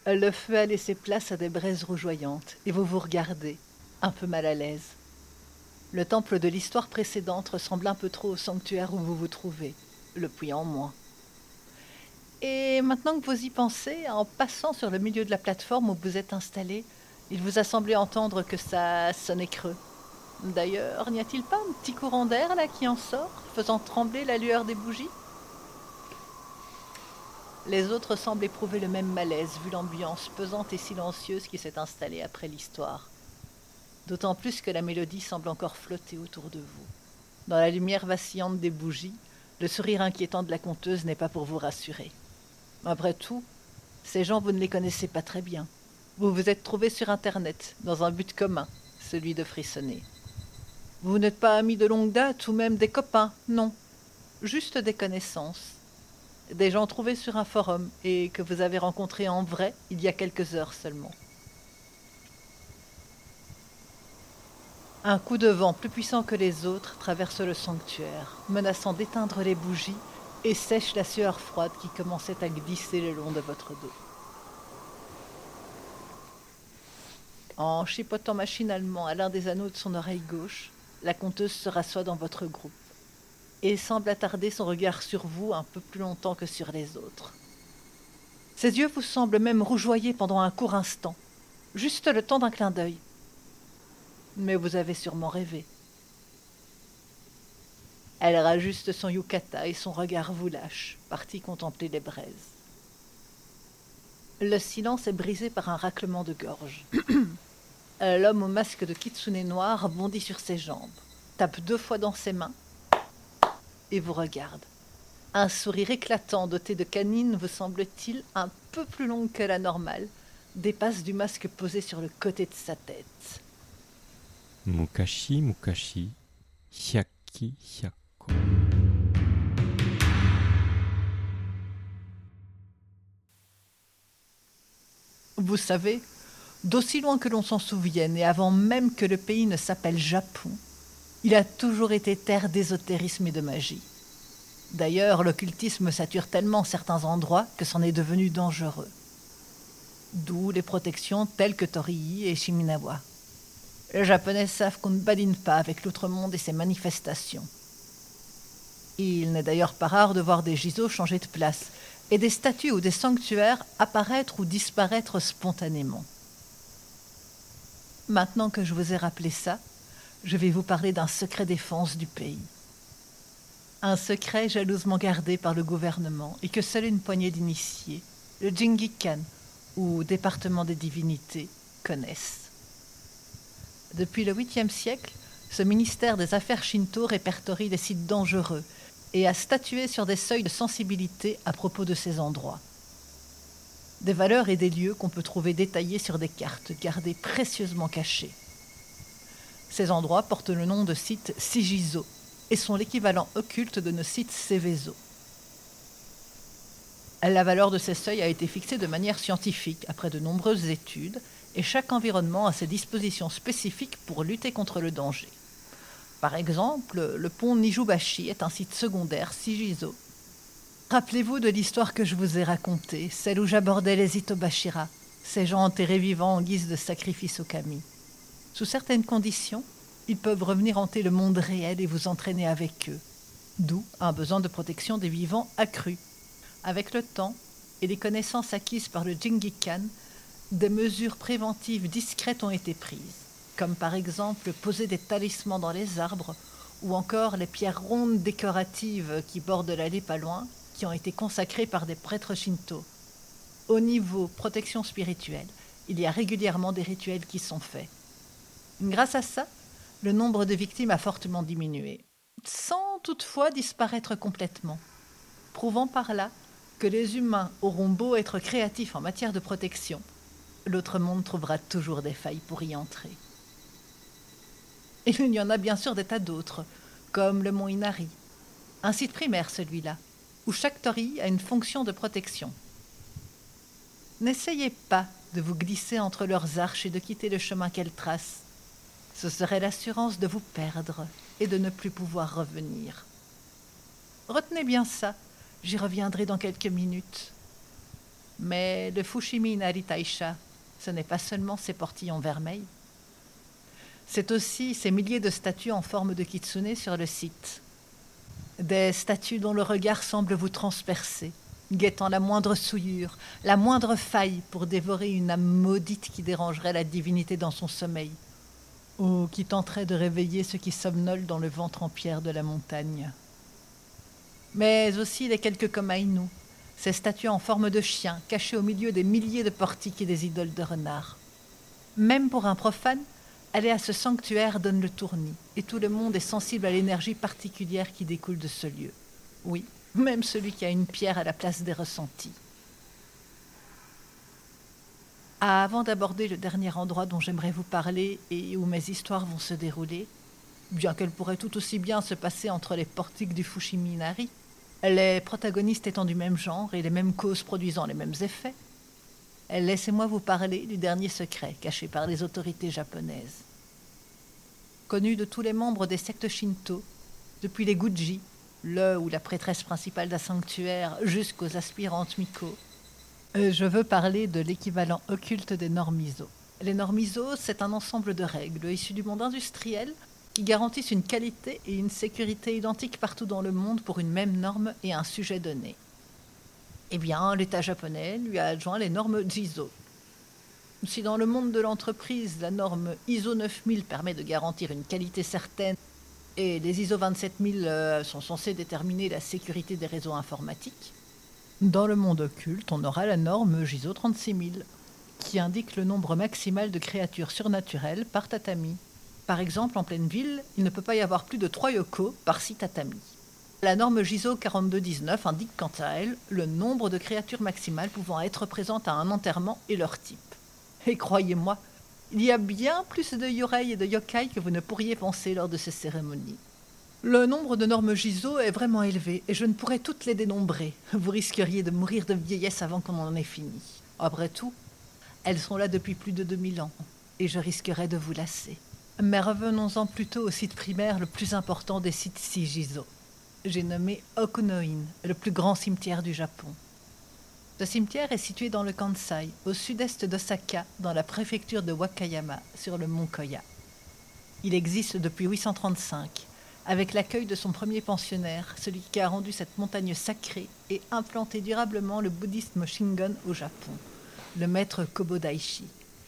Le feu a laissé place à des braises rougeoyantes, et vous vous regardez, un peu mal à l'aise. Le temple de l'histoire précédente ressemble un peu trop au sanctuaire où vous vous trouvez, le puits en moins. Et maintenant que vous y pensez, en passant sur le milieu de la plateforme où vous êtes installé, il vous a semblé entendre que ça sonnait creux. D'ailleurs, n'y a-t-il pas un petit courant d'air là qui en sort, faisant trembler la lueur des bougies? Les autres semblent éprouver le même malaise vu l'ambiance pesante et silencieuse qui s'est installée après l'histoire. D'autant plus que la mélodie semble encore flotter autour de vous. Dans la lumière vacillante des bougies, le sourire inquiétant de la conteuse n'est pas pour vous rassurer. Après tout, ces gens, vous ne les connaissez pas très bien. Vous vous êtes trouvés sur Internet, dans un but commun, celui de frissonner. Vous n'êtes pas amis de longue date ou même des copains, non. Juste des connaissances. Des gens trouvés sur un forum et que vous avez rencontrés en vrai il y a quelques heures seulement. Un coup de vent plus puissant que les autres traverse le sanctuaire, menaçant d'éteindre les bougies et sèche la sueur froide qui commençait à glisser le long de votre dos. En chipotant machinalement à l'un des anneaux de son oreille gauche, la conteuse se rassoit dans votre groupe et semble attarder son regard sur vous un peu plus longtemps que sur les autres. Ses yeux vous semblent même rougeoyer pendant un court instant, juste le temps d'un clin d'œil. Mais vous avez sûrement rêvé. Elle rajuste son yukata et son regard vous lâche, parti contempler les braises. Le silence est brisé par un raclement de gorge. L'homme au masque de kitsune noir bondit sur ses jambes, tape 2 fois dans ses mains et vous regarde. Un sourire éclatant doté de canines, vous semble-t-il, un peu plus long que la normale, dépasse du masque posé sur le côté de sa tête. Mukashi, mukashi, hyakki, hyakko. Vous savez, d'aussi loin que l'on s'en souvienne et avant même que le pays ne s'appelle Japon, il a toujours été terre d'ésotérisme et de magie. D'ailleurs, l'occultisme sature tellement certains endroits que c'en est devenu dangereux. D'où les protections telles que Torii et Shiminawa. Les Japonais savent qu'on ne badine pas avec l'outre-monde et ses manifestations. Il n'est d'ailleurs pas rare de voir des giseaux changer de place et des statues ou des sanctuaires apparaître ou disparaître spontanément. Maintenant que je vous ai rappelé ça, je vais vous parler d'un secret défense du pays. Un secret jalousement gardé par le gouvernement et que seule une poignée d'initiés, le Jingikan, ou département des divinités, connaissent. Depuis le 8e siècle, ce ministère des Affaires Shinto répertorie des sites dangereux et a statué sur des seuils de sensibilité à propos de ces endroits. Des valeurs et des lieux qu'on peut trouver détaillés sur des cartes gardées précieusement cachées. Ces endroits portent le nom de sites Shijizo et sont l'équivalent occulte de nos sites Seveso. La valeur de ces seuils a été fixée de manière scientifique après de nombreuses études et chaque environnement a ses dispositions spécifiques pour lutter contre le danger. Par exemple, le pont Nijubashi est un site secondaire Shijizo. Rappelez-vous de l'histoire que je vous ai racontée, celle où j'abordais les Itobashira, ces gens enterrés vivants en guise de sacrifice au kami. Sous certaines conditions, ils peuvent revenir hanter le monde réel et vous entraîner avec eux. D'où un besoin de protection des vivants accru. Avec le temps et les connaissances acquises par le Jingikan, des mesures préventives discrètes ont été prises, comme par exemple poser des talismans dans les arbres ou encore les pierres rondes décoratives qui bordent l'allée pas loin, qui ont été consacrées par des prêtres shinto. Au niveau protection spirituelle, il y a régulièrement des rituels qui sont faits. Grâce à ça, le nombre de victimes a fortement diminué, sans toutefois disparaître complètement, prouvant par là que les humains auront beau être créatifs en matière de protection, l'autre monde trouvera toujours des failles pour y entrer. Et il y en a bien sûr des tas d'autres, comme le mont Inari, un site primaire celui-là, où chaque torii a une fonction de protection. N'essayez pas de vous glisser entre leurs arches et de quitter le chemin qu'elles tracent. Ce serait l'assurance de vous perdre et de ne plus pouvoir revenir. Retenez bien ça, j'y reviendrai dans quelques minutes. Mais le Fushimi Inari Taisha, ce n'est pas seulement ces portillons vermeils. C'est aussi ces milliers de statues en forme de kitsune sur le site. Des statues dont le regard semble vous transpercer, guettant la moindre souillure, la moindre faille pour dévorer une âme maudite qui dérangerait la divinité dans son sommeil, ou qui tenterait de réveiller ceux qui somnolent dans le ventre en pierre de la montagne. Mais aussi les quelques Komainu, ces statues en forme de chiens cachées au milieu des milliers de portiques et des idoles de renards. Même pour un profane, aller à ce sanctuaire donne le tournis, et tout le monde est sensible à l'énergie particulière qui découle de ce lieu. Oui, même celui qui a une pierre à la place des ressentis. Avant d'aborder le dernier endroit dont j'aimerais vous parler et où mes histoires vont se dérouler, bien qu'elles pourraient tout aussi bien se passer entre les portiques du Fushimi Inari, les protagonistes étant du même genre et les mêmes causes produisant les mêmes effets, laissez-moi vous parler du dernier secret caché par les autorités japonaises. Connu de tous les membres des sectes Shinto, depuis les Guji, le ou la prêtresse principale d'un sanctuaire, jusqu'aux aspirantes Miko, je veux parler de l'équivalent occulte des normes-ISO. Les normes-ISO, c'est un ensemble de règles issues du monde industriel qui garantissent une qualité et une sécurité identiques partout dans le monde pour une même norme et un sujet donné. Eh bien, l'État japonais lui a adjoint les normes JISO. Si dans le monde de l'entreprise, la norme ISO 9000 permet de garantir une qualité certaine et les ISO 27000 sont censés déterminer la sécurité des réseaux informatiques, dans le monde occulte, on aura la norme JISO 36000 qui indique le nombre maximal de créatures surnaturelles par tatami. Par exemple, en pleine ville, il ne peut pas y avoir plus de 3 yoko par 6 tatami. La norme JISO 4219 indique quant à elle le nombre de créatures maximales pouvant être présentes à un enterrement et leur type. Et croyez-moi, il y a bien plus de yorei et de yokai que vous ne pourriez penser lors de ces cérémonies. Le nombre de normes JISO est vraiment élevé et je ne pourrais toutes les dénombrer. Vous risqueriez de mourir de vieillesse avant qu'on en ait fini. Après tout, elles sont là depuis plus de 2000 ans et je risquerais de vous lasser. Mais revenons-en plutôt au site primaire le plus important des sites JISO. J'ai nommé Okunoin, le plus grand cimetière du Japon. Ce cimetière est situé dans le Kansai, au sud-est d'Osaka, dans la préfecture de Wakayama, sur le mont Koya. Il existe depuis 835, avec l'accueil de son premier pensionnaire, celui qui a rendu cette montagne sacrée et implanté durablement le bouddhisme Shingon au Japon, le maître Kobodaishi.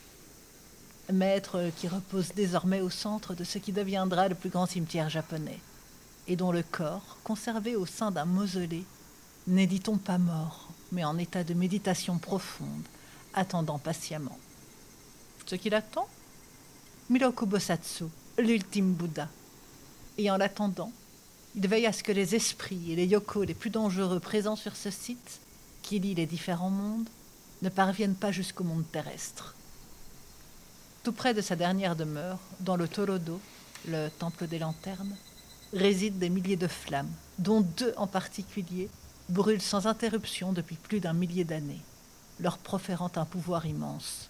Maître qui repose désormais au centre de ce qui deviendra le plus grand cimetière japonais, et dont le corps, conservé au sein d'un mausolée, n'est dit-on pas mort, mais en état de méditation profonde, attendant patiemment. Ce qu'il attend? Miroku Bosatsu, l'ultime Bouddha. Et en l'attendant, il veille à ce que les esprits et les yokos les plus dangereux présents sur ce site, qui lient les différents mondes, ne parviennent pas jusqu'au monde terrestre. Tout près de sa dernière demeure, dans le Torodo, le temple des lanternes, résident des milliers de flammes, dont 2 en particulier brûlent sans interruption depuis plus d'1 millier d'années, leur proférant un pouvoir immense.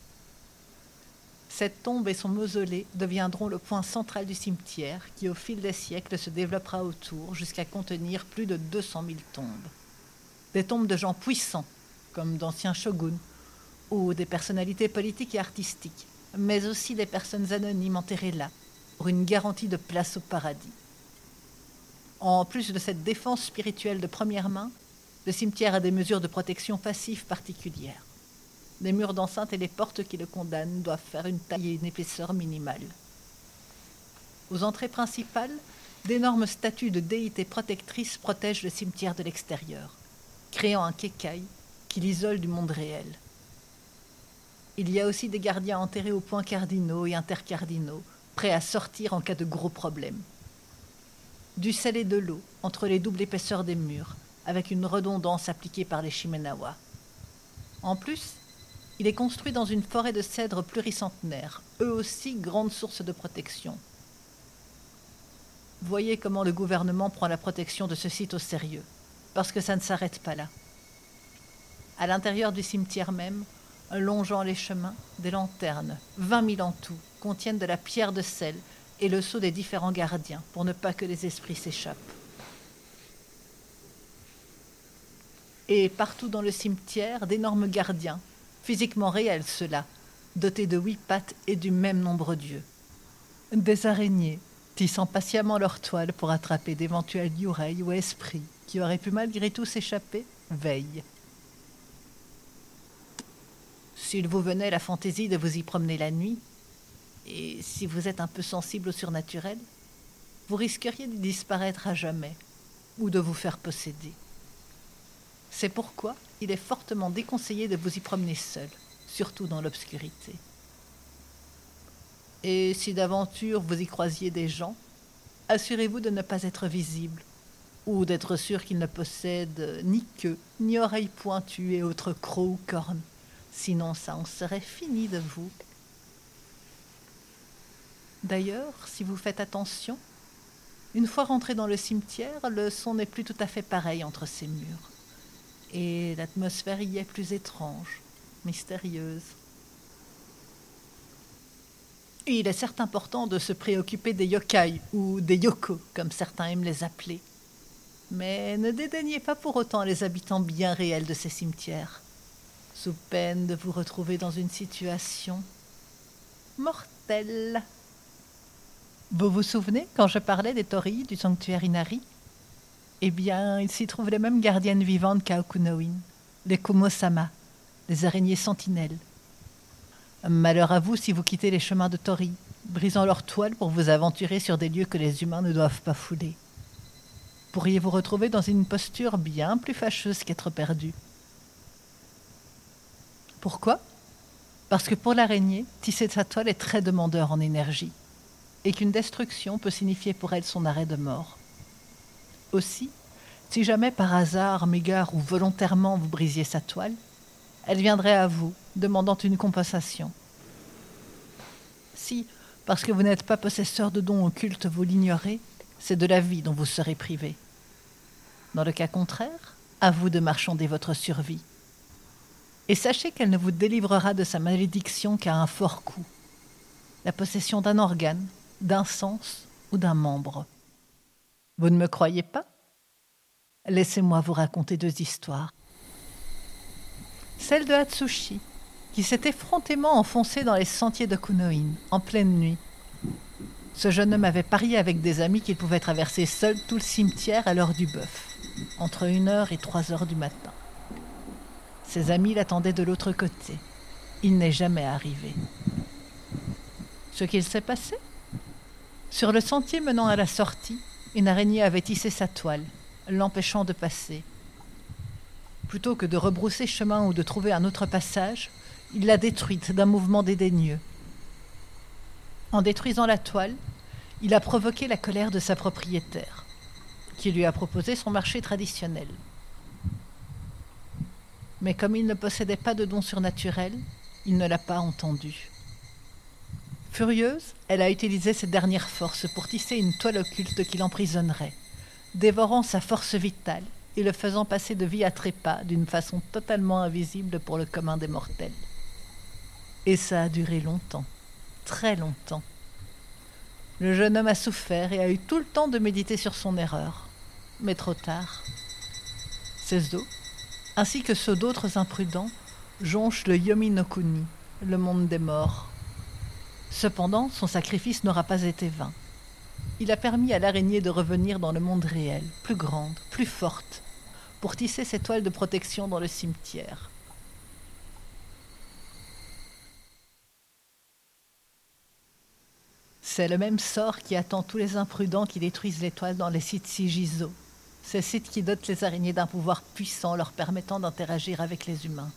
Cette tombe et son mausolée deviendront le point central du cimetière qui, au fil des siècles, se développera autour jusqu'à contenir plus de 200 000 tombes. Des tombes de gens puissants, comme d'anciens shoguns, ou des personnalités politiques et artistiques, mais aussi des personnes anonymes enterrées là, pour une garantie de place au paradis. En plus de cette défense spirituelle de première main, le cimetière a des mesures de protection passive particulières. Les murs d'enceinte et les portes qui le condamnent doivent faire une taille et une épaisseur minimale. Aux entrées principales, d'énormes statues de déités protectrices protègent le cimetière de l'extérieur, créant un kekai qui l'isole du monde réel. Il y a aussi des gardiens enterrés aux points cardinaux et intercardinaux, prêts à sortir en cas de gros problèmes. Du sel et de l'eau entre les doubles épaisseurs des murs, avec une redondance appliquée par les Shimenawa. En plus, il est construit dans une forêt de cèdres pluricentenaires, eux aussi grande source de protection. Voyez comment le gouvernement prend la protection de ce site au sérieux, parce que ça ne s'arrête pas là. À l'intérieur du cimetière même, longeant les chemins, des lanternes, 20 000 en tout, contiennent de la pierre de sel et le sceau des différents gardiens, pour ne pas que les esprits s'échappent. Et partout dans le cimetière, d'énormes gardiens, physiquement réels ceux-là, dotés de 8 pattes et du même nombre d'yeux. Des araignées, tissant patiemment leur toile pour attraper d'éventuels yurei ou esprits qui auraient pu malgré tout s'échapper, veillent. S'il vous venait la fantaisie de vous y promener la nuit, et si vous êtes un peu sensible au surnaturel, vous risqueriez d'y disparaître à jamais, ou de vous faire posséder. C'est pourquoi il est fortement déconseillé de vous y promener seul, surtout dans l'obscurité. Et si d'aventure vous y croisiez des gens, assurez-vous de ne pas être visible, ou d'être sûr qu'ils ne possèdent ni queue, ni oreilles pointues et autres crocs ou cornes, sinon ça en serait fini de vous. D'ailleurs, si vous faites attention, une fois rentré dans le cimetière, le son n'est plus tout à fait pareil entre ces murs. Et l'atmosphère y est plus étrange, mystérieuse. Et il est certes important de se préoccuper des yokai, ou des yoko, comme certains aiment les appeler. Mais ne dédaignez pas pour autant les habitants bien réels de ces cimetières, sous peine de vous retrouver dans une situation mortelle. Vous vous souvenez quand je parlais des torii du sanctuaire Inari? Eh bien, il s'y trouve les mêmes gardiennes vivantes qu'à Okunoin, les Kumo-sama, les araignées sentinelles. Malheur à vous si vous quittez les chemins de Tori, brisant leur toile pour vous aventurer sur des lieux que les humains ne doivent pas fouler. Pourriez vous retrouver dans une posture bien plus fâcheuse qu'être perdu. Pourquoi? Parce que pour l'araignée, tisser sa toile est très demandeur en énergie, et qu'une destruction peut signifier pour elle son arrêt de mort. Aussi, si jamais par hasard, mégare ou volontairement vous brisiez sa toile, elle viendrait à vous, demandant une compensation. Si, parce que vous n'êtes pas possesseur de dons occultes, vous l'ignorez, c'est de la vie dont vous serez privé. Dans le cas contraire, à vous de marchander votre survie. Et sachez qu'elle ne vous délivrera de sa malédiction qu'à un fort coup. La possession d'un organe, d'un sens ou d'un membre. Vous ne me croyez pas? Laissez-moi vous raconter 2 histoires. Celle de Hatsushi, qui s'est effrontément enfoncé dans les sentiers de Kunoin, en pleine nuit. Ce jeune homme avait parié avec des amis qu'il pouvait traverser seul tout le cimetière à l'heure du bœuf, entre 1h et 3h du matin. Ses amis l'attendaient de l'autre côté. Il n'est jamais arrivé. Ce qu'il s'est passé? Sur le sentier menant à la sortie, une araignée avait tissé sa toile, l'empêchant de passer. Plutôt que de rebrousser chemin ou de trouver un autre passage, il l'a détruite d'un mouvement dédaigneux. En détruisant la toile, il a provoqué la colère de sa propriétaire, qui lui a proposé son marché traditionnel. Mais comme il ne possédait pas de don surnaturel, il ne l'a pas entendu. Furieuse, elle a utilisé ses dernières forces pour tisser une toile occulte qui l'emprisonnerait, dévorant sa force vitale et le faisant passer de vie à trépas d'une façon totalement invisible pour le commun des mortels. Et ça a duré longtemps, très longtemps. Le jeune homme a souffert et a eu tout le temps de méditer sur son erreur. Mais trop tard. Ses os, ainsi que ceux d'autres imprudents, jonchent le Yomi no Kuni, le monde des morts. Cependant, son sacrifice n'aura pas été vain. Il a permis à l'araignée de revenir dans le monde réel, plus grande, plus forte, pour tisser ses toiles de protection dans le cimetière. C'est le même sort qui attend tous les imprudents qui détruisent les toiles dans les sites Shijizo, ces sites qui dotent les araignées d'un pouvoir puissant leur permettant d'interagir avec les humains.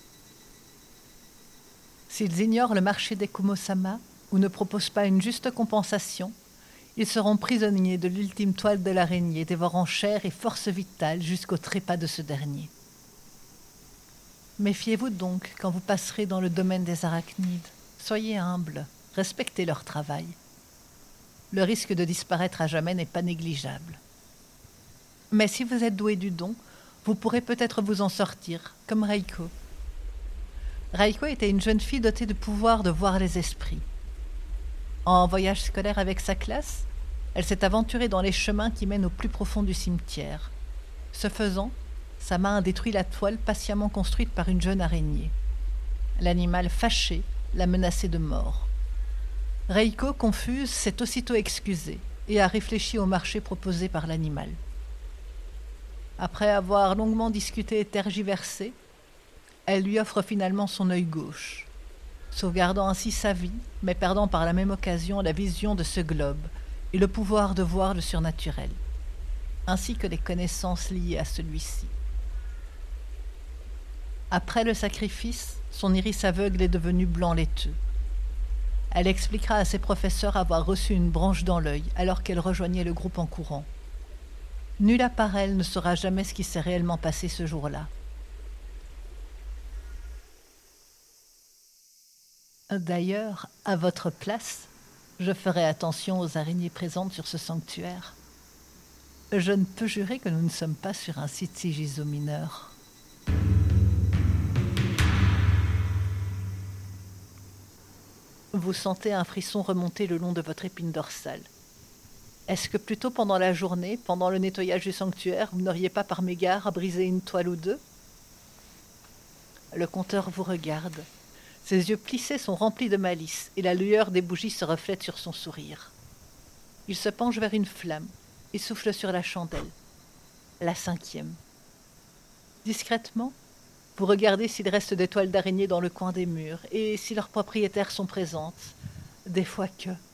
S'ils ignorent le marché des Kumo-sama ou ne proposent pas une juste compensation, ils seront prisonniers de l'ultime toile de l'araignée, dévorant chair et force vitale jusqu'au trépas de ce dernier. Méfiez-vous donc quand vous passerez dans le domaine des arachnides. Soyez humbles, respectez leur travail. Le risque de disparaître à jamais n'est pas négligeable. Mais si vous êtes doué du don, vous pourrez peut-être vous en sortir, comme Reiko. Reiko était une jeune fille dotée de pouvoir de voir les esprits. En voyage scolaire avec sa classe, elle s'est aventurée dans les chemins qui mènent au plus profond du cimetière. Ce faisant, Sa main détruit la toile patiemment construite par une jeune araignée. L'animal fâché l'a menacé de mort. Reiko, confuse, s'est aussitôt excusée et a réfléchi au marché proposé par l'animal. Après avoir longuement discuté et tergiversé, elle lui offre finalement son œil gauche, sauvegardant ainsi sa vie, mais perdant par la même occasion la vision de ce globe et le pouvoir de voir le surnaturel, ainsi que les connaissances liées à celui-ci. Après le sacrifice, son iris aveugle est devenu blanc laiteux. Elle expliquera à ses professeurs avoir reçu une branche dans l'œil alors qu'elle rejoignait le groupe en courant. Nul à part elle ne saura jamais ce qui s'est réellement passé ce jour-là. D'ailleurs, à votre place, je ferai attention aux araignées présentes sur ce sanctuaire. Je ne peux jurer que nous ne sommes pas sur un site sigiso-mineur. Vous sentez un frisson remonter le long de votre épine dorsale. Est-ce que plutôt pendant la journée, pendant le nettoyage du sanctuaire, vous n'auriez pas par mégarde brisé une toile ou deux ? Le conteur vous regarde. Ses yeux plissés sont remplis de malice et la lueur des bougies se reflète sur son sourire. Il se penche vers une flamme et souffle sur la chandelle. La 5e. Discrètement, vous regardez s'il reste des toiles d'araignée dans le coin des murs et si leurs propriétaires sont présentes. Des fois que...